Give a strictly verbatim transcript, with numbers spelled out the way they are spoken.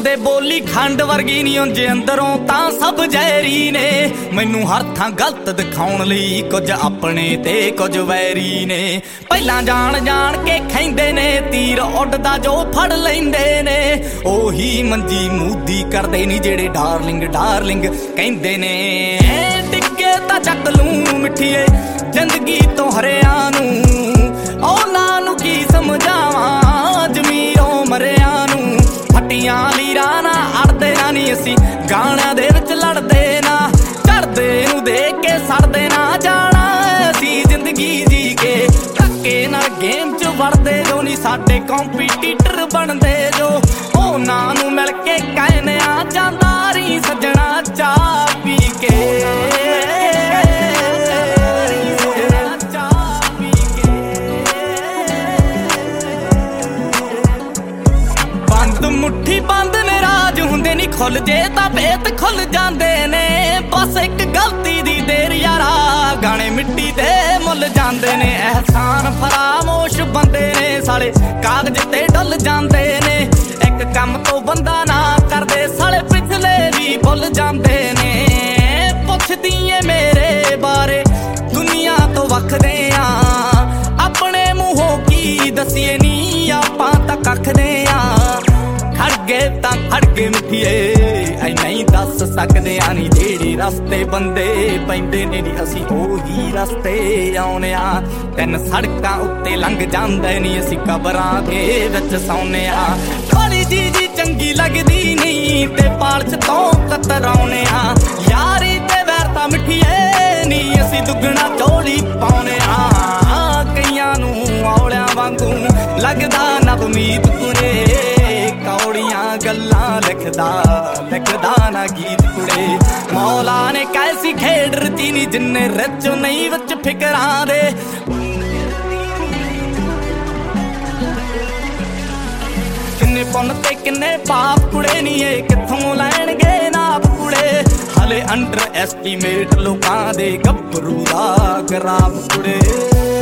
बोलते बोली खंड वर्गी नहीं उंज अंदरों तां सब जहरी ने। मैनू हर थां गलत दिखाउण लई कुछ अपने ते कुछ वैरी ने। पहलां जान जान के खैंदे ने तीर उडदा जो फड़ लैंदे ने। ओही मंजी मूदी करदे नी जेड़े डार्लिंग डार्लिंग कहंदे ने। टिक्के तां चक लूं मिठीए जिंदगी तो हरिया नूं, ਉਹਨਾਂ ਨੂੰ की समझावां जमीरों मरिया नूं। फटियां लीरां ना अड़दे ना नी असी गाणियां दे विच लड़दे ना। चढ़दे नूं देख के सड़दे ना जाना असी जिंदगी जी के। धक्के नाल गेम च वड़दे जो नी साडे कंपीटीटर बनदे जो। ਉਹਨਾਂ ਨੂੰ मिल के कहने आ जांदा री सजना चाह पी के। मुट्ठी बंद ने राज हुंदे नी खुल जे तां भेत खुल जांदे ने। बस एक गलती दी देर यारा गाने मिट्टी दे मुल जांदे ने। एहसान फरामोश बंदे ने साले कागज ते डुल जांदे ने। एक कम तो बंदा ना करदे साले पिछले भी भुल जांदे ने। पुछदी ऐ मेरे बारे दुनिया तो वखदे आ, अपने मूहों की दसीए नी आपां तां कखदे आ। खड़गे तां खड़गे मिठिए ऐ नहीं दस सकदे आ नी जेड़े रस्ते बंदे पैंदे ने नी असी ओही रस्ते आउने आ। तीन सड़कां उत्ते लंघ जांदे नी असी कबरां दे विच सौने आ। काली जी जी चंगी लगदी नहीं ते पालच तों कतराउने आ। यारी ते वैर तां मिठिए नी असी दुगना चोली पाउने आ। कईयां नूं औलियां वांगू लगदा नवमीत कुरे, कौड़ियां गल्लां लिखदा लिखदा ना गीत कुड़े। मौला ने कैसी खेड रची नी जिन्ने रचो नहीं विच फिकरां दे। किन्ने पुन ते किन्ने पाप कुड़े नी ए कित्थों लैणगे नाप कुड़े। हले अंडर एस्टीमेट लोकां दे गभरू दा गराब कुड़े।